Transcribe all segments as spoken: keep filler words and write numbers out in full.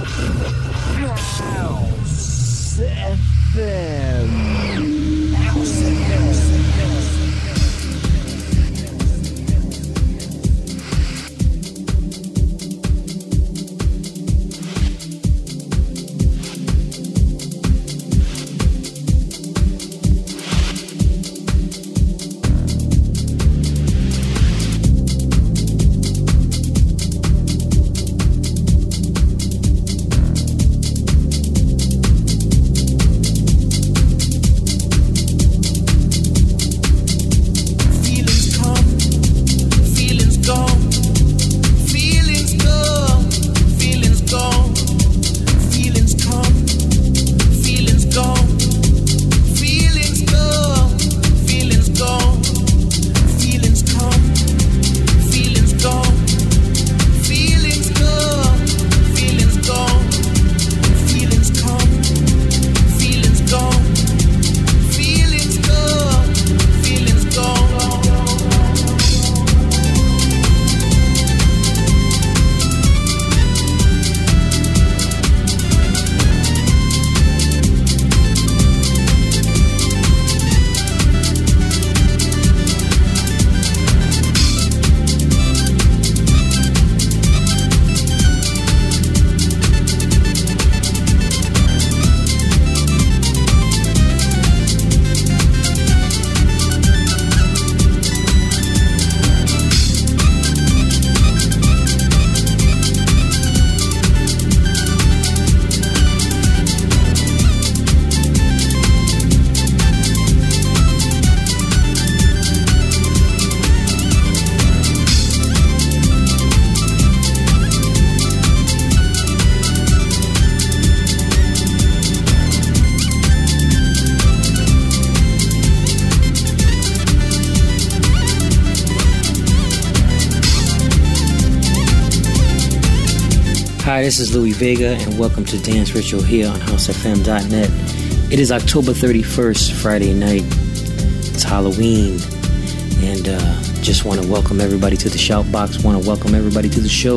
House F M. House F M. Hi, this is Louis Vega, and welcome to Dance Ritual here on house f m dot net. It is October thirty-first, Friday night. It's Halloween, and uh, just want to welcome everybody to the Shout Box. Want to welcome everybody to the show.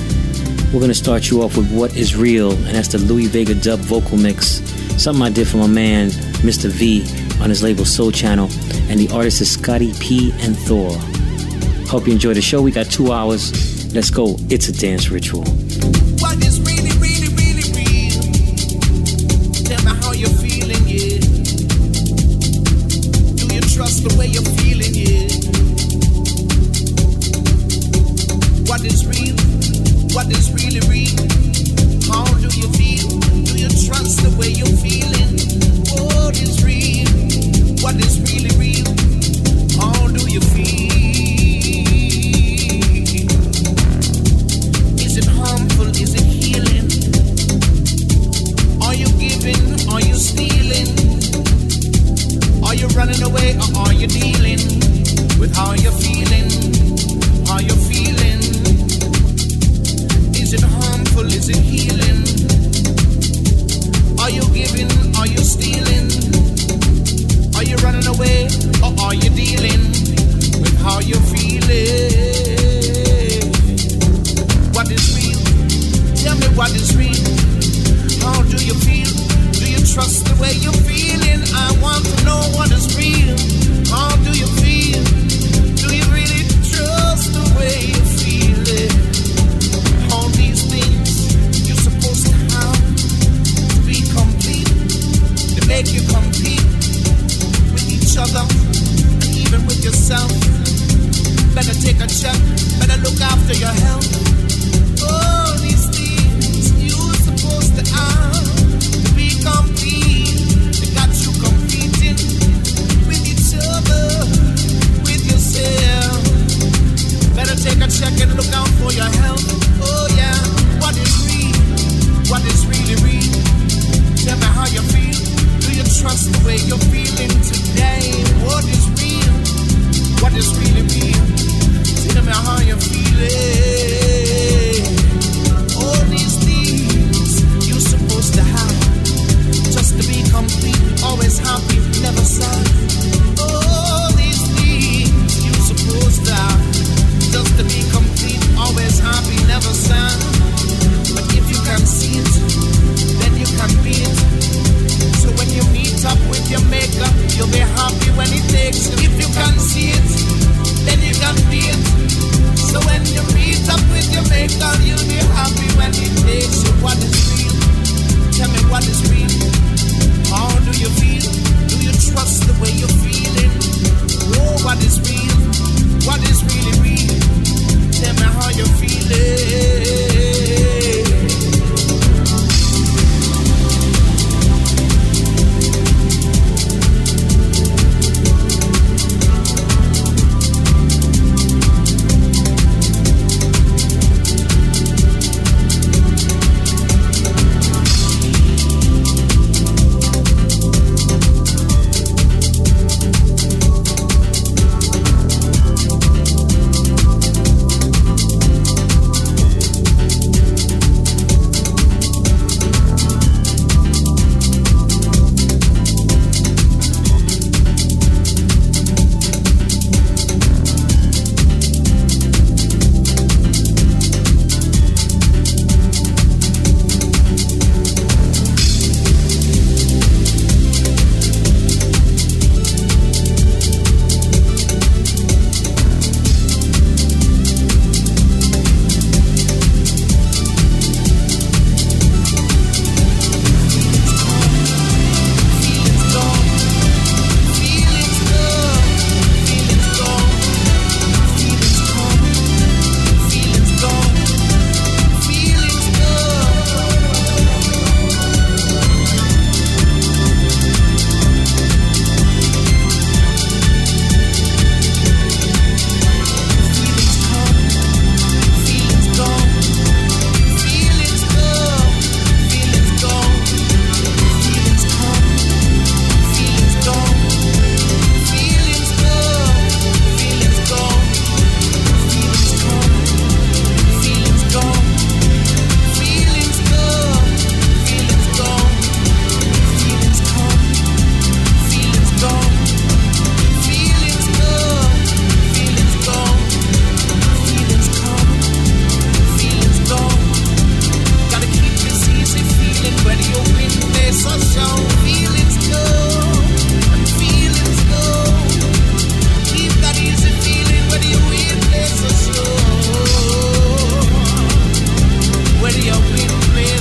We're going to start you off with What Is Real, and that's the Louis Vega dub vocal mix. Something I did for my man, Mister V, on his label Soul Channel, and the artist is Scotty P and Thor. Hope you enjoy the show. We got two hours. Let's go. It's a dance ritual. What is really, really, really real? Tell me how you're feeling, yeah. Do you trust the way you're feeling, yeah? What is real? What is really real? How do you feel? Do you trust the way you're feeling? What is real? What is really real? How do you feel? Is it harmful? Is it healing? Are you giving? Are you stealing? Are you running away or are you dealing with how you're feeling? How you're feeling? Is it harmful? Is it healing? Are you giving? Are you stealing? Are you running away or are you dealing with how you're feeling? What is real? Tell me what is real. How do you feel? Do you trust the way you're feeling? I want to know what is real. How do you feel? Do you really trust the way you're feeling? All these things you're supposed to have to be complete, to make you compete with each other and even with yourself. Better take a check, better look after your health. All these things you're supposed to have to be complete. They got you competing with each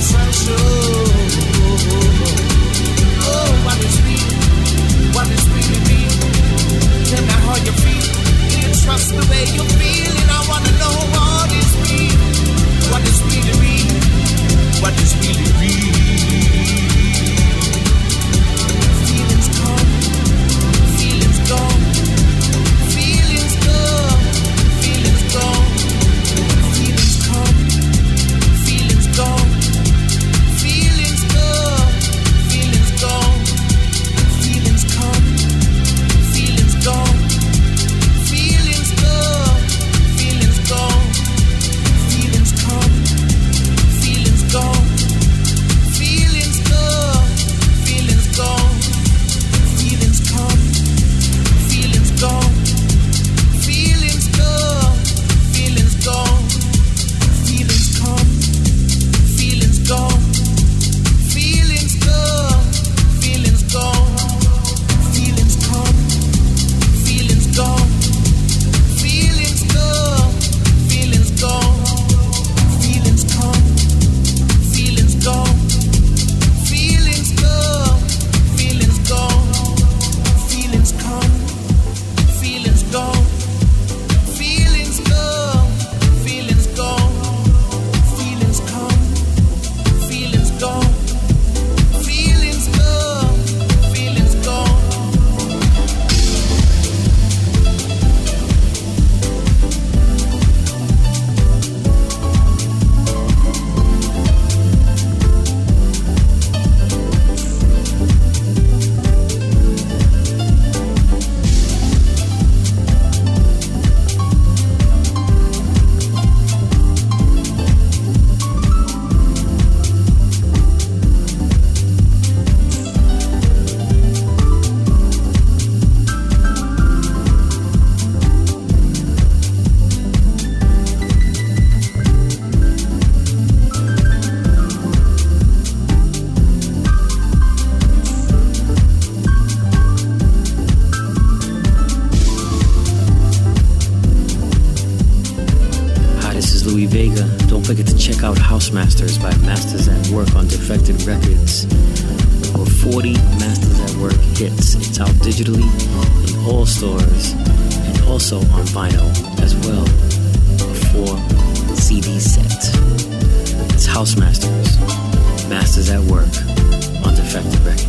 Masters by Masters at Work on Defected Records. Over forty Masters at Work hits. It's out digitally in all stores and also on vinyl as well. A four C D set. It's House Masters, Masters at Work on Defected Records.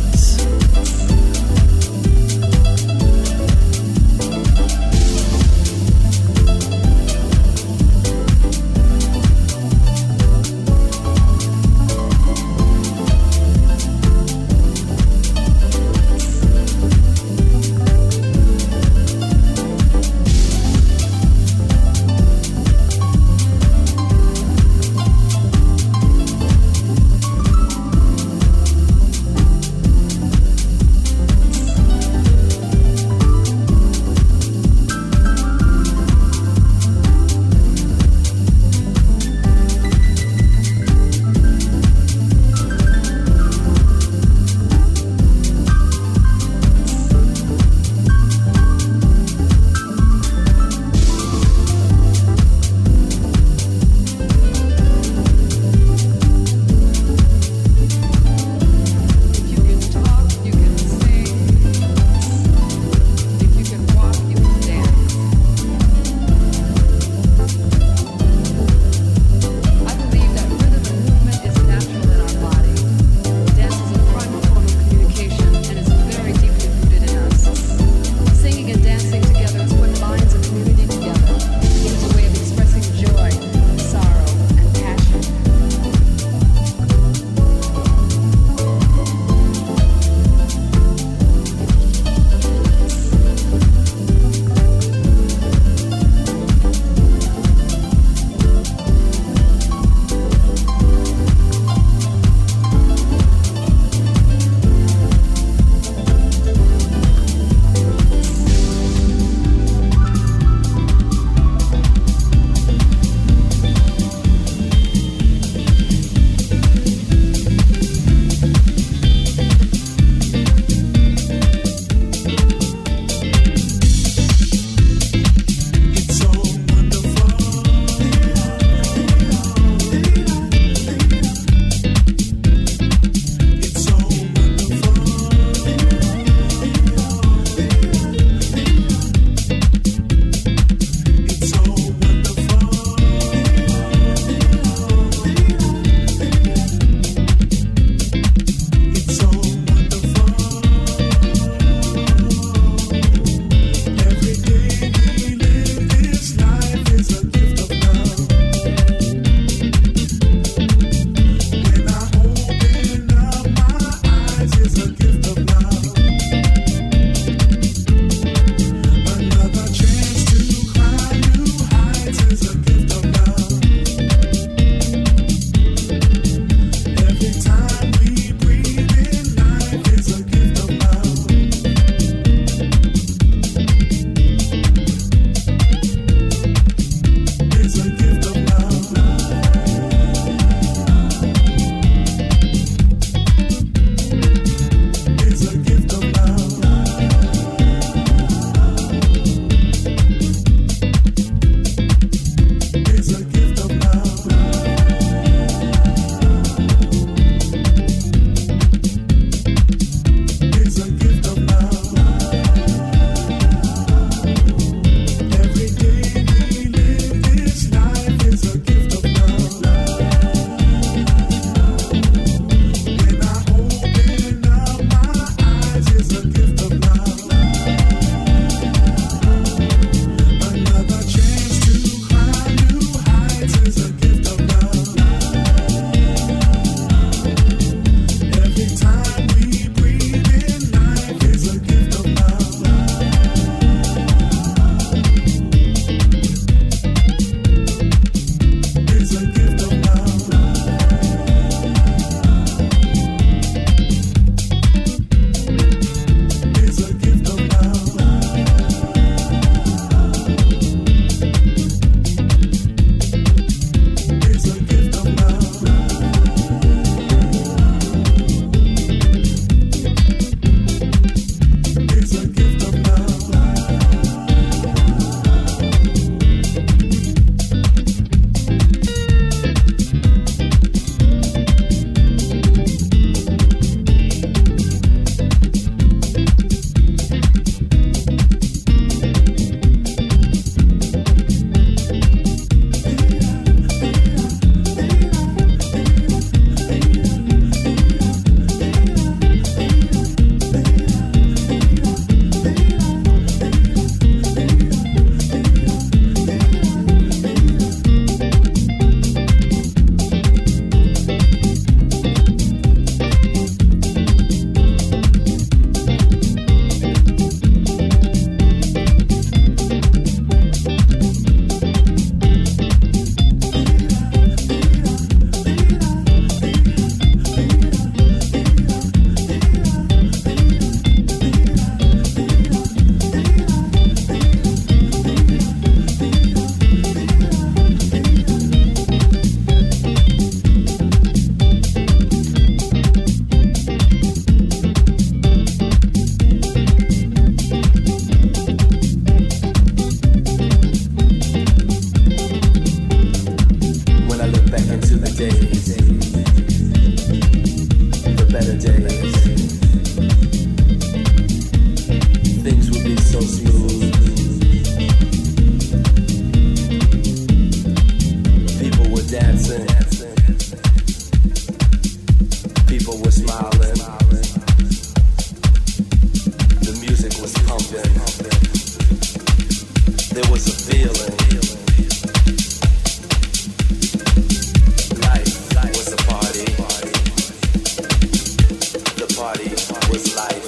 People were smiling. The music was pumping. There was a feeling. Life was a party. The party was life.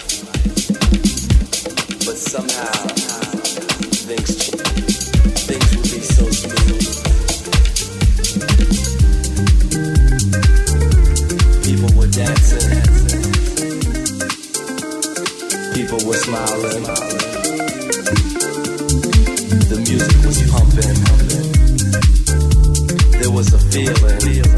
But somehow things things would be so smooth. People were dancing. People were smiling. The music was pumping. There was a feeling.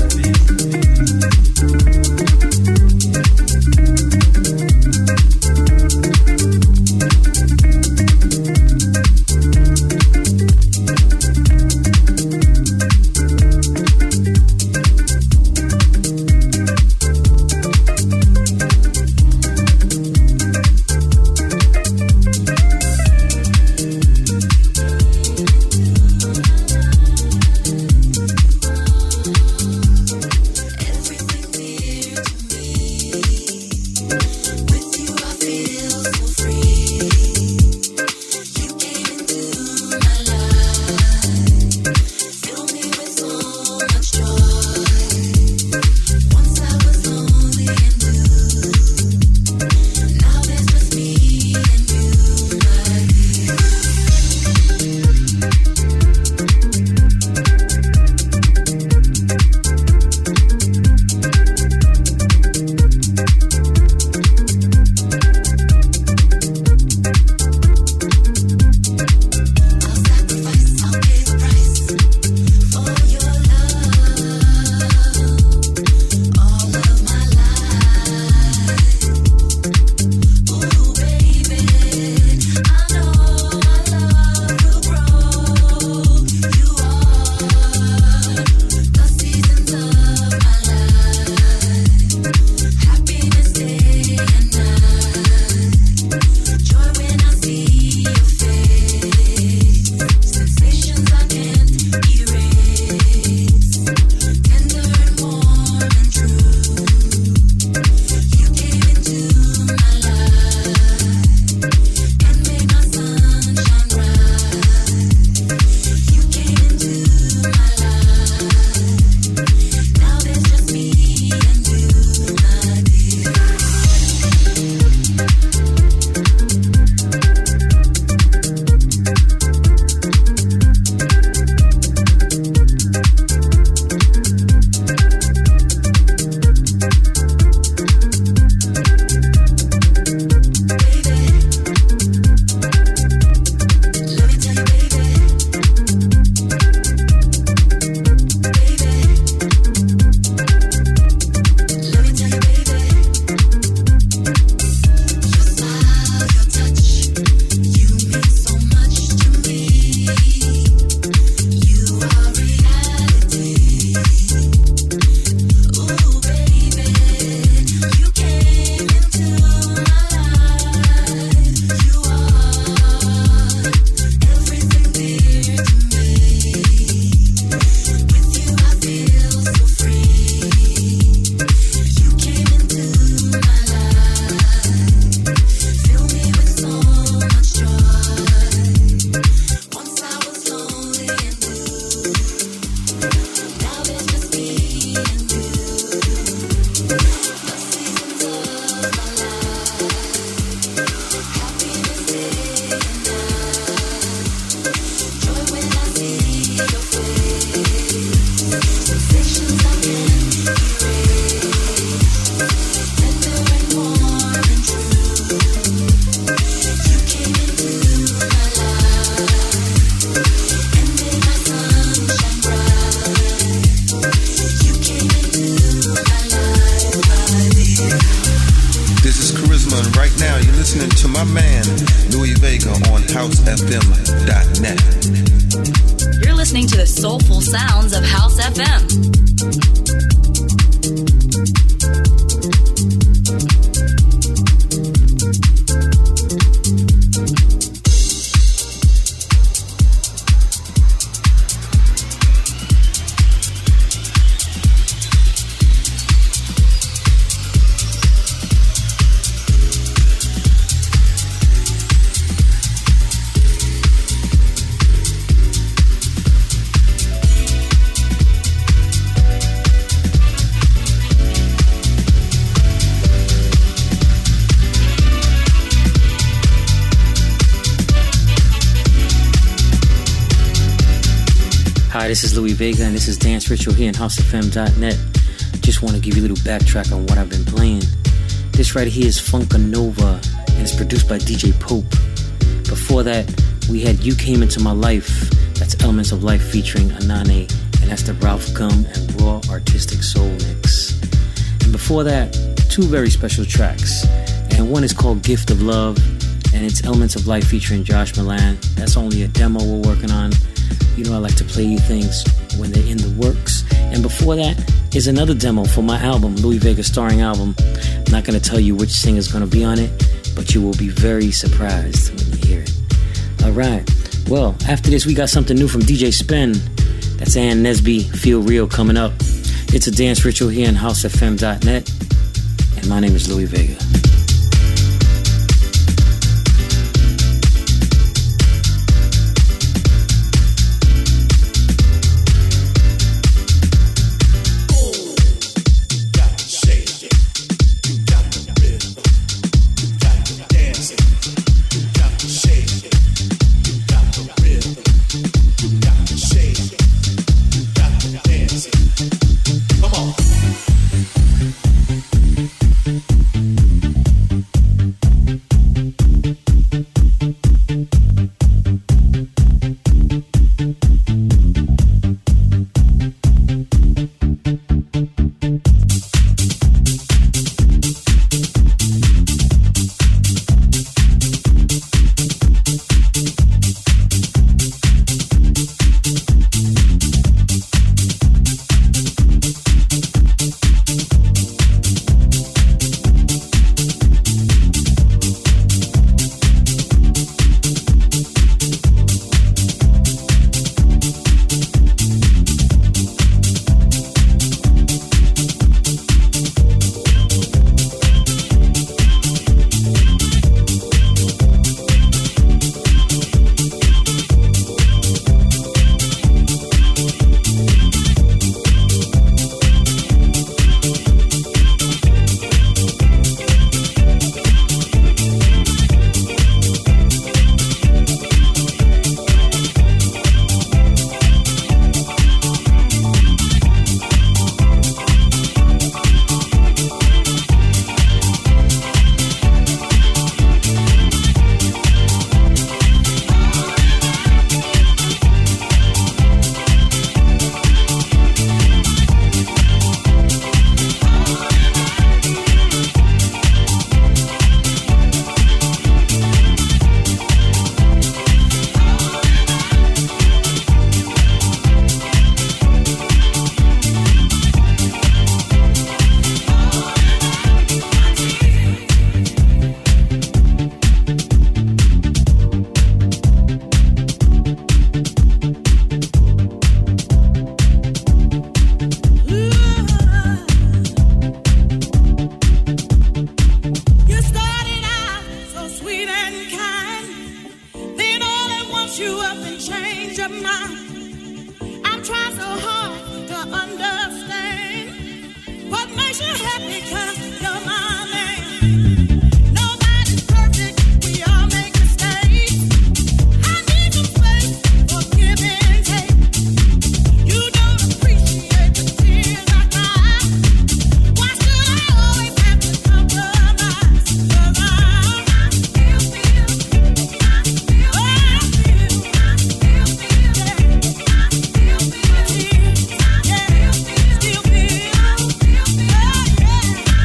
house f m dot net. You're listening to the soulful sounds of House F M. Hi, this is Louis Vega, and this is Dance Ritual here on house f m dot net. Just want to give you a little backtrack on what I've been playing. This right here is Funkanova, and it's produced by D J Pope. Before that, we had You Came Into My Life. That's Elements of Life featuring Anane, and that's the Ralph Gum and Raw Artistic Soul mix. And before that, two very special tracks. And one is called Gift of Love, and it's Elements of Life featuring Josh Milan. That's only a demo we're working on. You know I like to play things when they're in the works. And before that is another demo for my album, Louis Vega starring album. I'm not going to tell you which singer's going to be on it, but you will be very surprised when you hear it. Alright, well, after this we got something new from D J Spen. That's Ann Nesby, Feel Real, coming up. It's a dance ritual here on house f m dot net, and my name is Louis Vega. Yeah.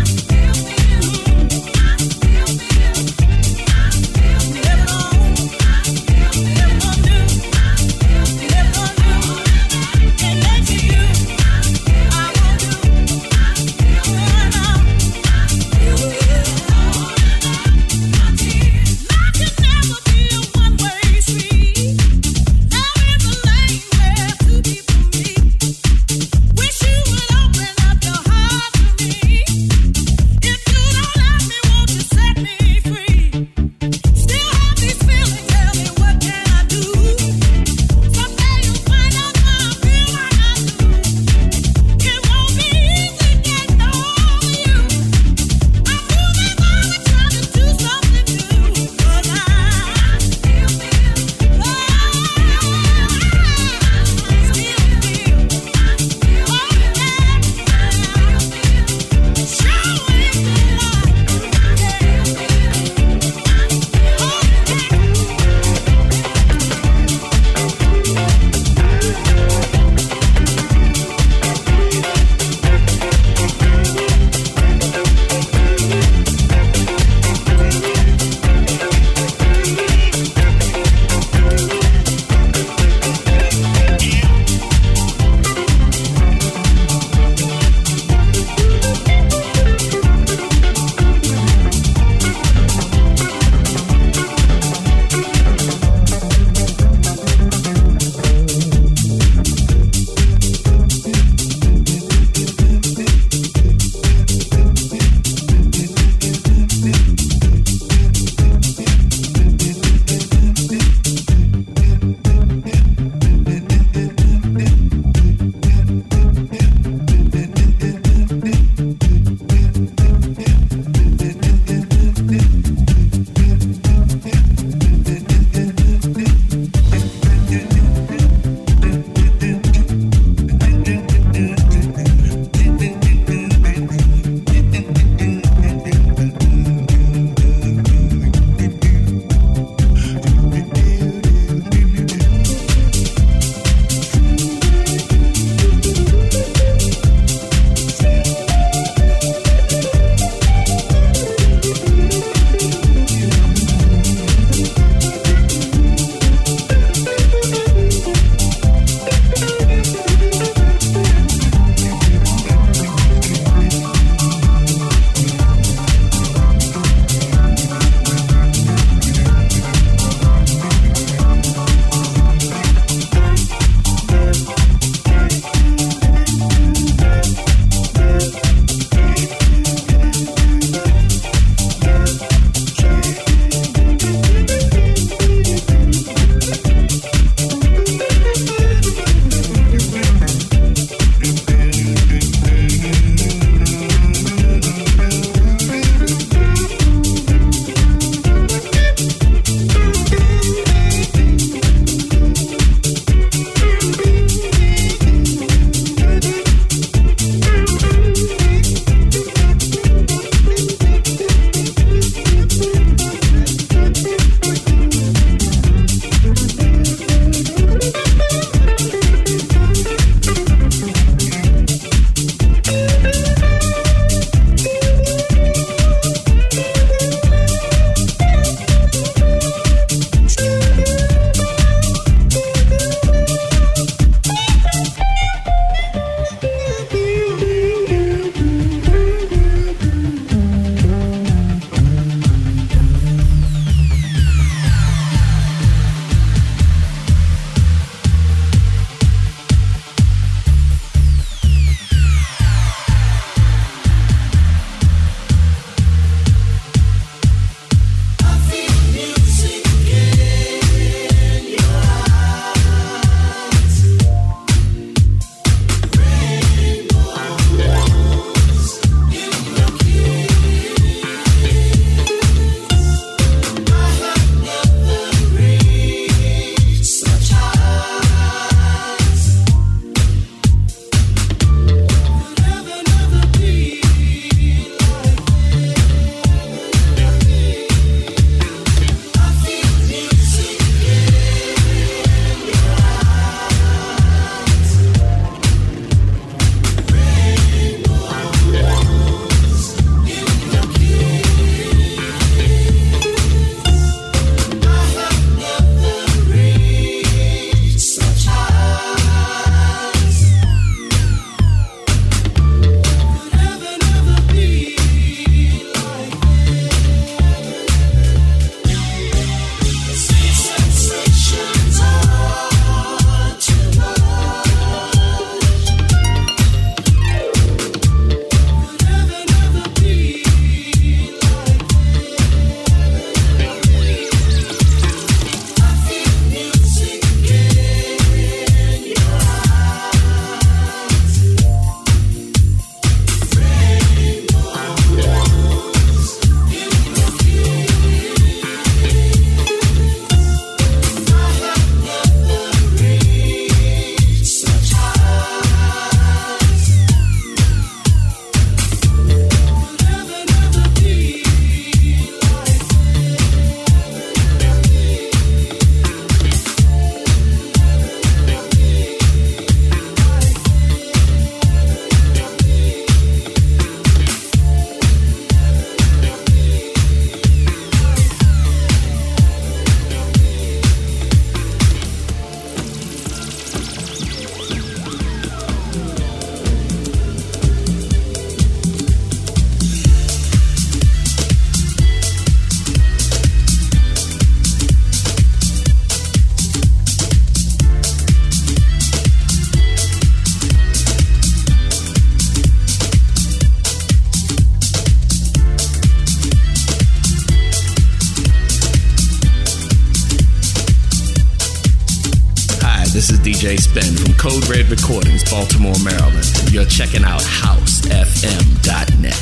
This is D J Spen from Code Red Recordings, Baltimore, Maryland. You're checking out house f m dot net.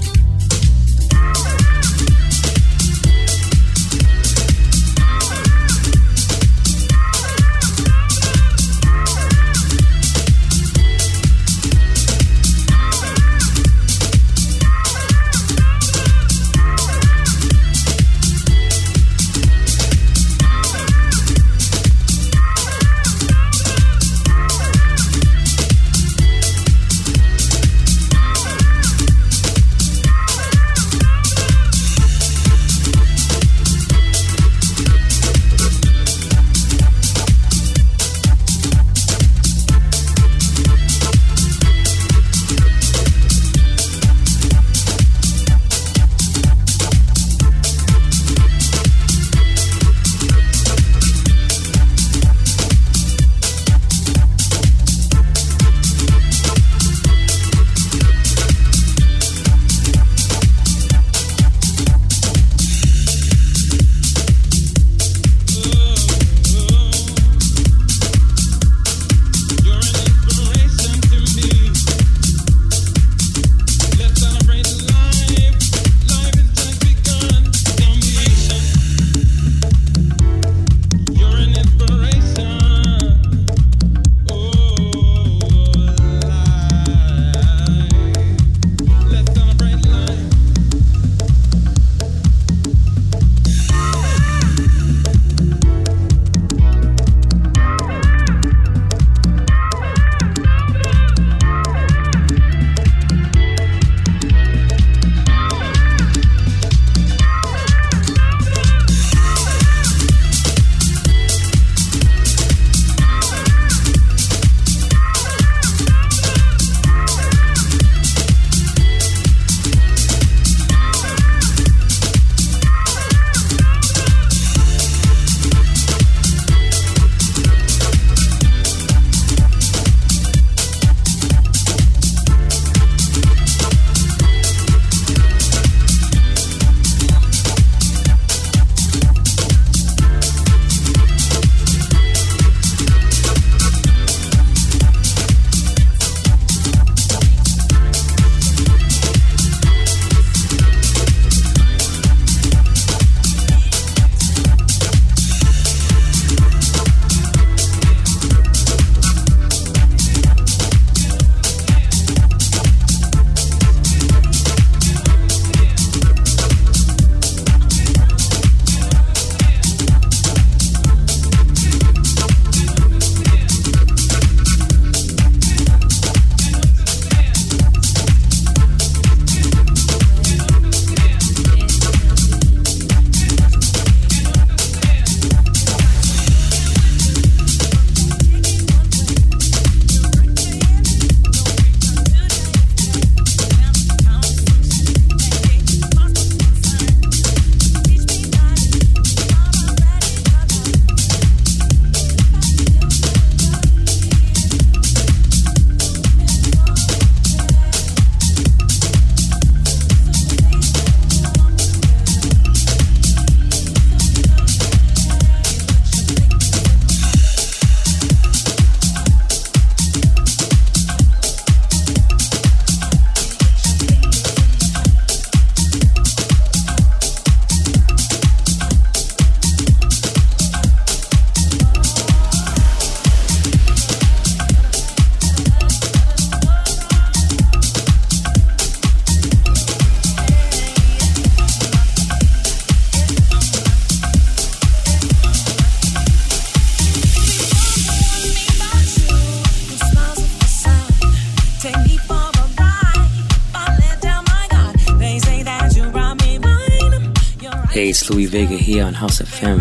Hey, it's Louis Vega here on House F M,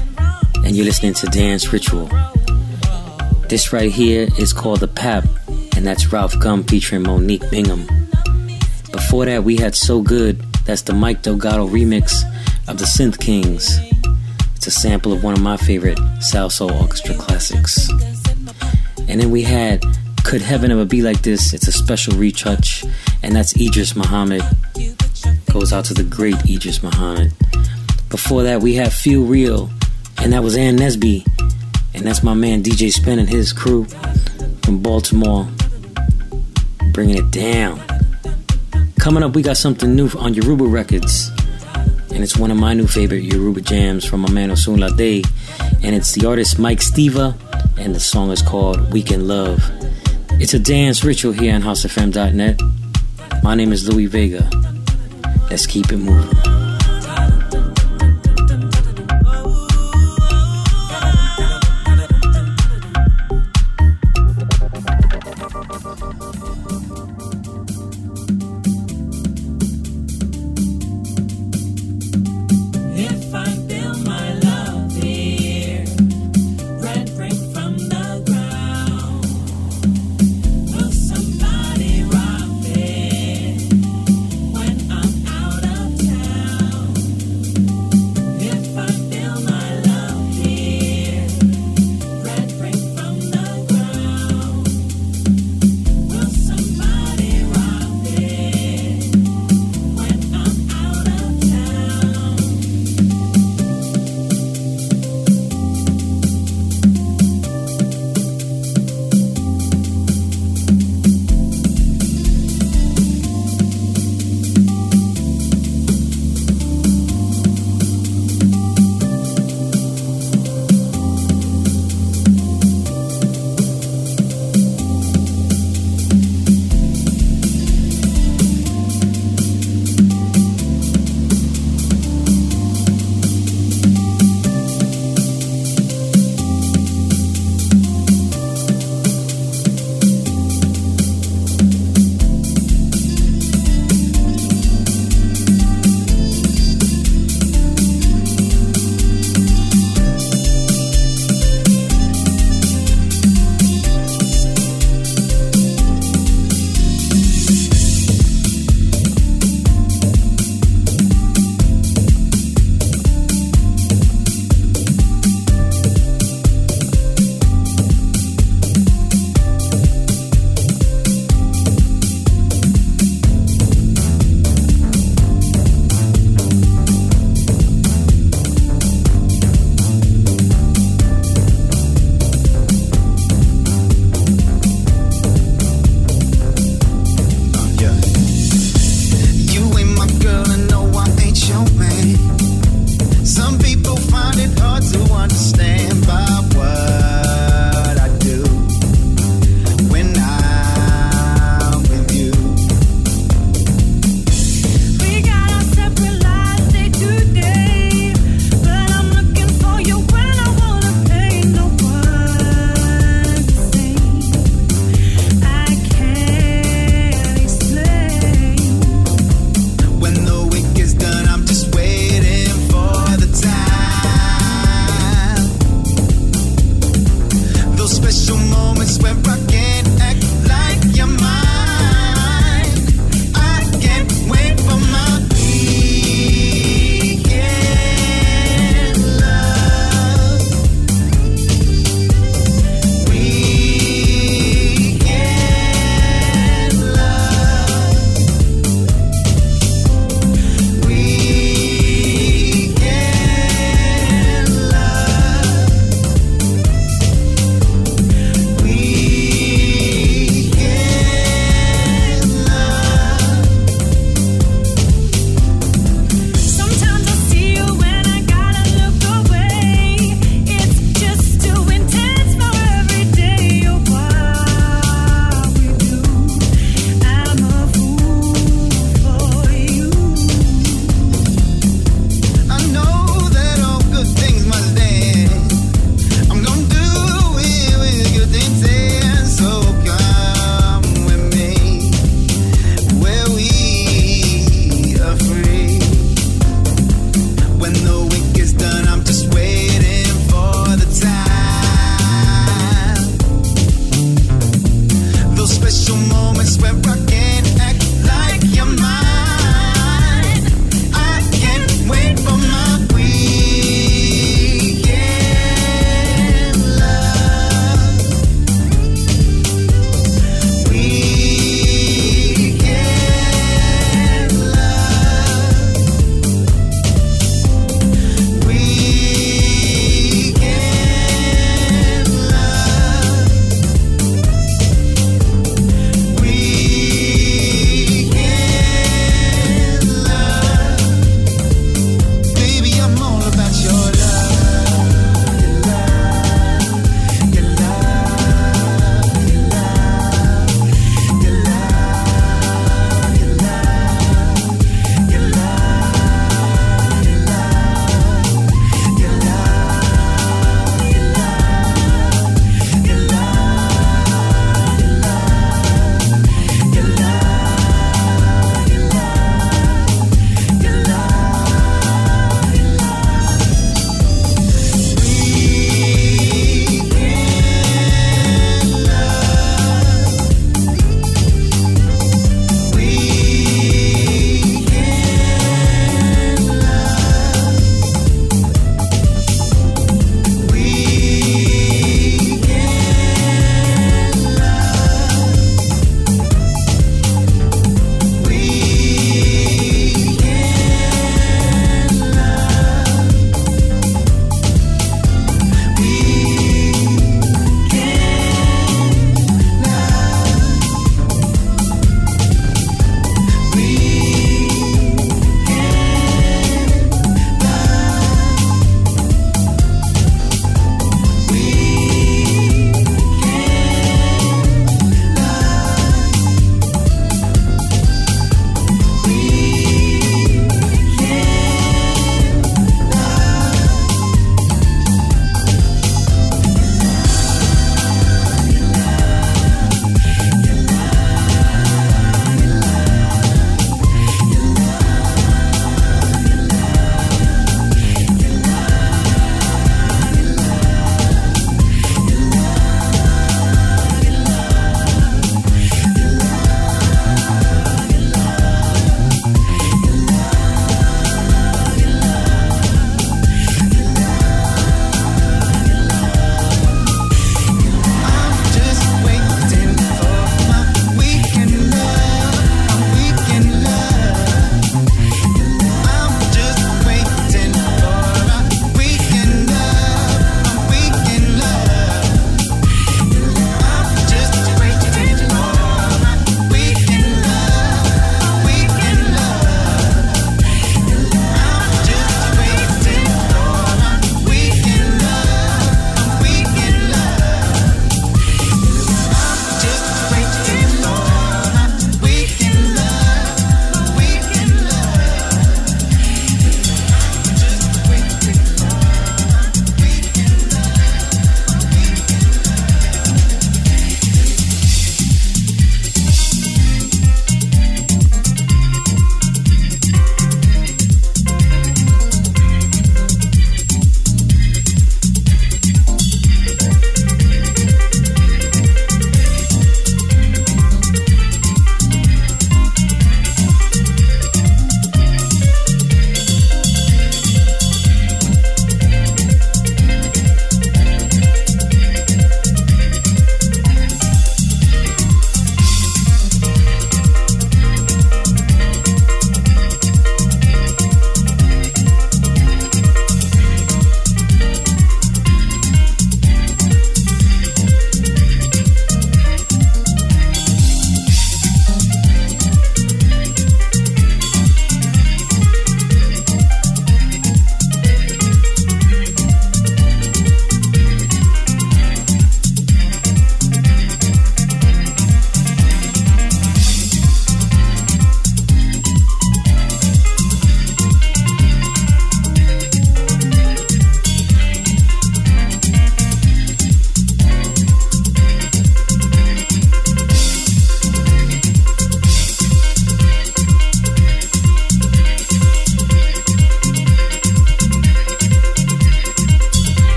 and you're listening to Dance Ritual. This right here is called The Pap, and that's Ralph Gum featuring Monique Bingham. Before that, we had So Good, that's the Mike Delgado remix of the Synth Kings. It's a sample of one of my favorite South Soul Orchestra classics. And then we had Could Heaven Ever Be Like This? It's a special retouch, and that's Idris Muhammad. Goes out to the great Idris Muhammad. Before that, we had Feel Real, and that was Ann Nesby, And that's my man D J Spin and his crew from Baltimore, bringing it down. Coming up, we got something new on Yoruba Records, and it's one of my new favorite Yoruba jams from my man Osun Lade, and it's the artist Mike Steva, and the song is called Weekend Love. It's a dance ritual here on house f m dot net. My name is Louis Vega. Let's keep it moving. When I'm out of town.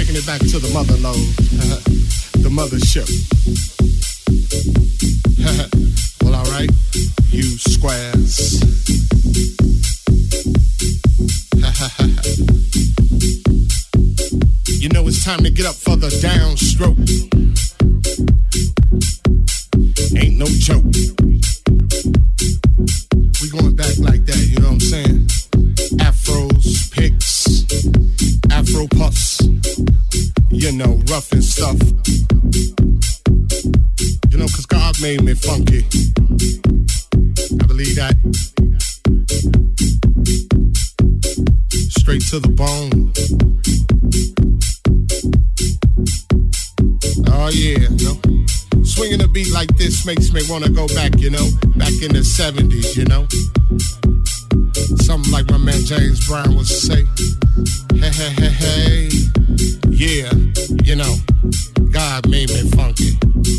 taking it back to the mother load, the mothership. Well, all right, you squares. You know it's time to get up for the downstroke. Ain't no joke. We going back like that, you know what I'm saying? Afros, picks, Afro puffs, you know, rough and stuff. You know, cause God made me funky. I believe that. Straight to the bone. Oh yeah, you know. Swinging a beat like this makes me wanna go back, you know, back in the seventies, you know. Something like my man James Brown would say. Hey, hey, hey, hey. Yeah, you know, God made me funky.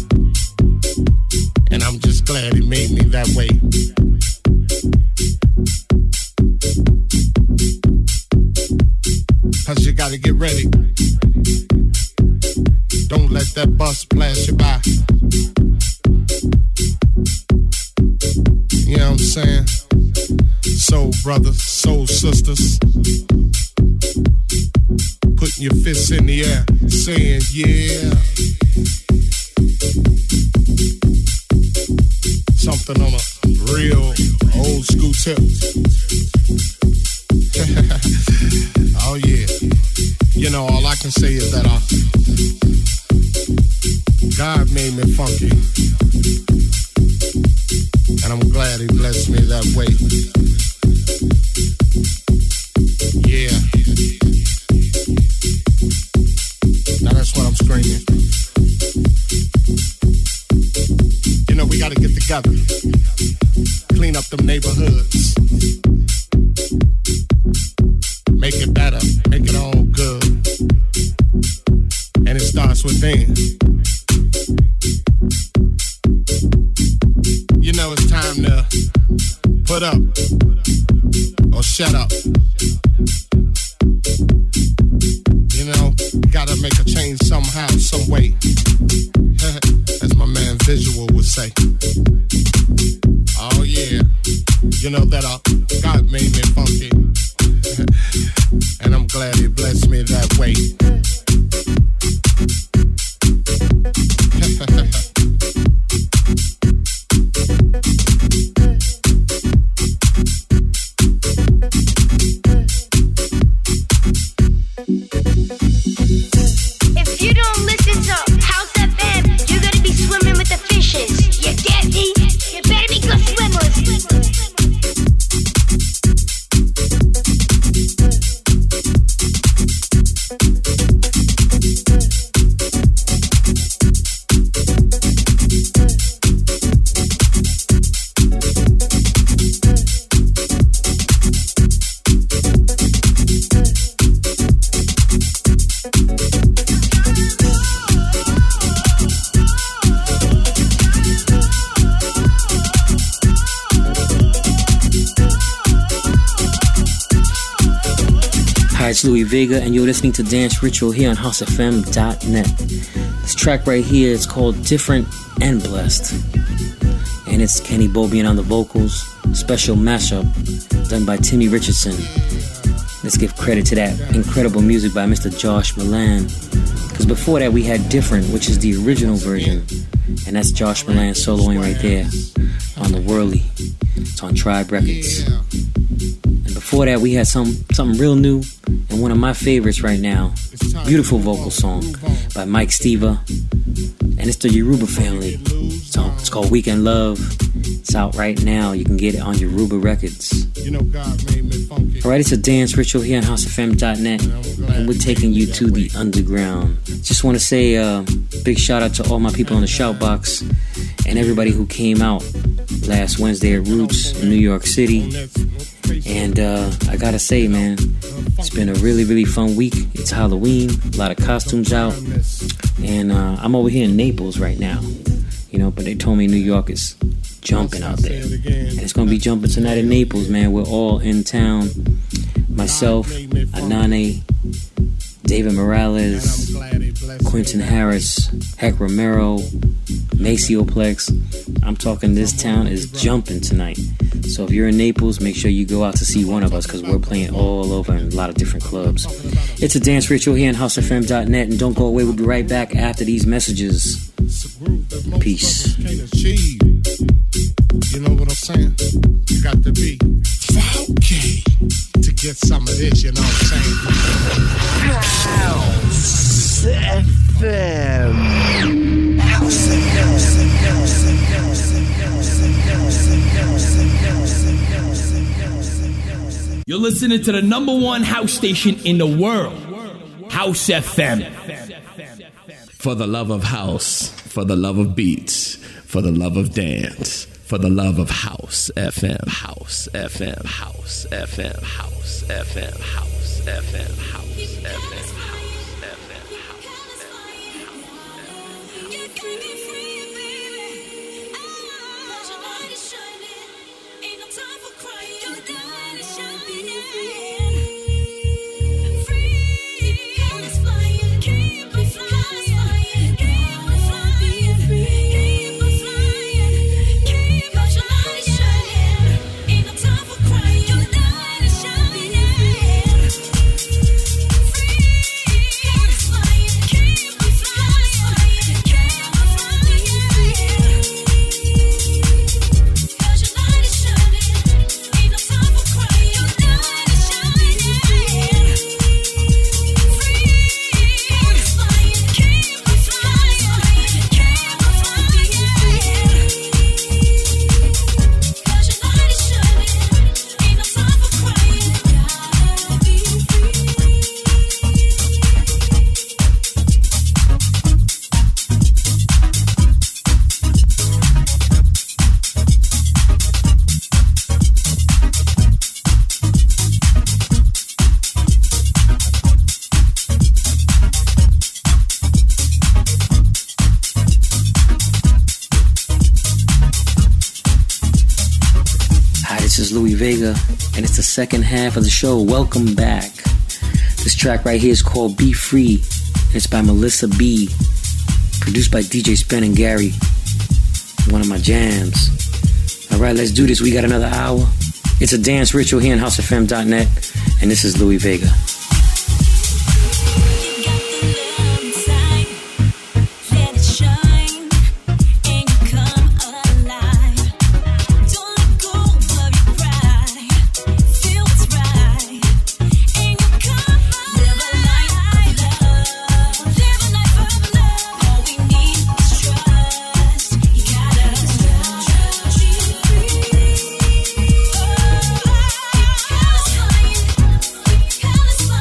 And I'm just glad he made me that way. Cause you gotta get ready. Don't let that bus blast you by. You know what I'm saying? Soul brothers, soul sisters, putting your fists in the air, saying yeah. Something on a real old school tip. Oh yeah. You know, all I can say is that I, God made me funky. And I'm glad he blessed me that way. Yeah. Now that's what I'm screaming. You know, we gotta get together. Clean up them neighborhoods. Make it better. Make it all good. And it starts within. You know it's time to put up or shut up. You know, gotta make a change somehow, some way. As my man Visual would say. Oh yeah, you know that uh, God made me funky. And I'm glad he blessed me that way. If you don't listen to House F M, you're gonna be swimming with the fishes. You get me? You better be good swimmers. It's Louis Vega, and you're listening to Dance Ritual here on house f m dot net. This track right here is called Different and Blessed, and it's Kenny Bobian on the vocals. Special mashup done by Timmy Richardson. Let's give credit to that incredible music by Mister Josh Milan, because before that we had Different, which is the original version, and that's Josh Milan soloing right there on the Whirly. It's on Tribe Records. And before that we had some something real new and one of my favorites right now. Beautiful vocal song by Mike Steva, and it's the Yoruba family. So it's called Weekend Love. It's out right now. You can get it on Yoruba Records. Alright, it's a dance ritual here on house f m dot net, and we're taking you to the underground. Just want to say a uh, big shout out to all my people on the shout box and everybody who came out last Wednesday at Roots in New York City. And uh, I gotta say, man, it's been a really, really fun week. It's Halloween, a lot of costumes out. And uh, I'm over here in Naples right now, you know, but they told me New York is jumping out there. And it's gonna be jumping tonight in Naples, man. We're all in town. Myself, Anane, David Morales, Quentin Harris, Heck Romero, Macioplex. I'm talking this town is jumping tonight. So if you're in Naples, make sure you go out to see one of us because we're playing all over in a lot of different clubs. It's a dance ritual here on house f m dot net, and don't go away. We'll be right back after these messages. Peace. You know what I'm saying? You got to be okay to get some of this, you know what I'm saying? House F M. House F M. You're listening to the number one house station in the world, House F M. For the love of house, for the love of beats, for the love of dance, for the love of House F M. House F M. House F M. House F M. House F M. House F M. Vega, and it's the second half of the show. Welcome back. This track right here is called Be Free, and it's by Melissa B, produced by D J Spen and Gary, one of my jams. Alright, let's do this. We got another hour. It's a dance ritual here on house f m dot net, and this is Louis Vega. Flying,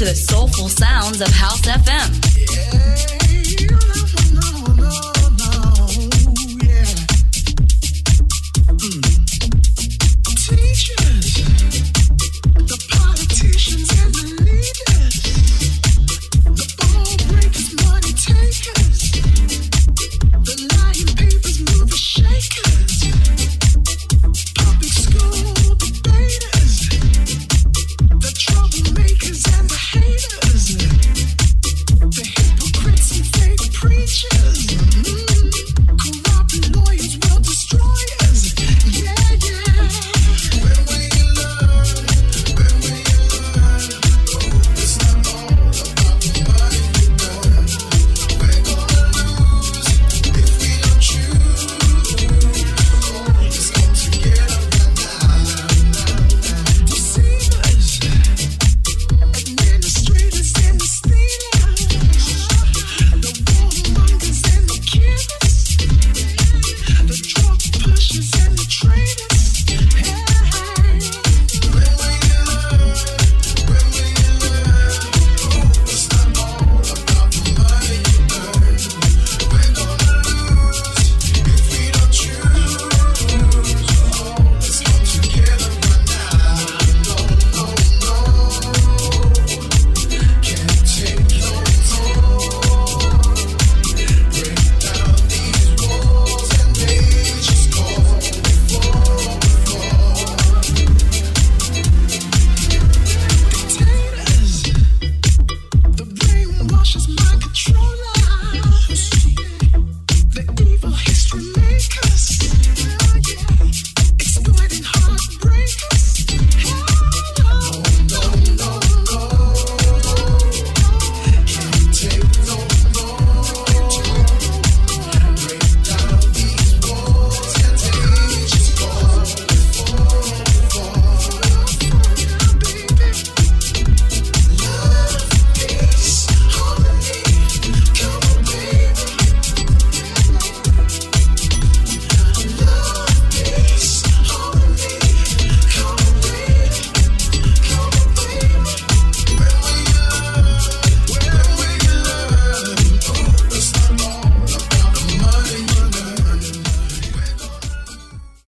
to the soulful sounds of House F M. Yeah.